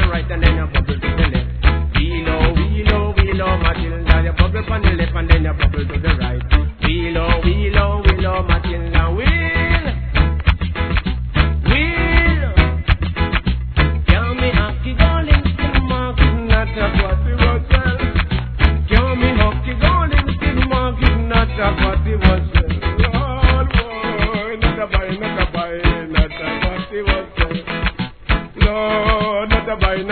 right and then you bubble to the left. Wheel oh, Matilda, you bubble from the left and then you bubble to the right. Wheel oh, Matilda, wheel. Can me hockey going to the market, not a party was well. Can me hockey going to the market, not a party was well. Lord, boy, not a buy, not a party was well. Lord, not a buy,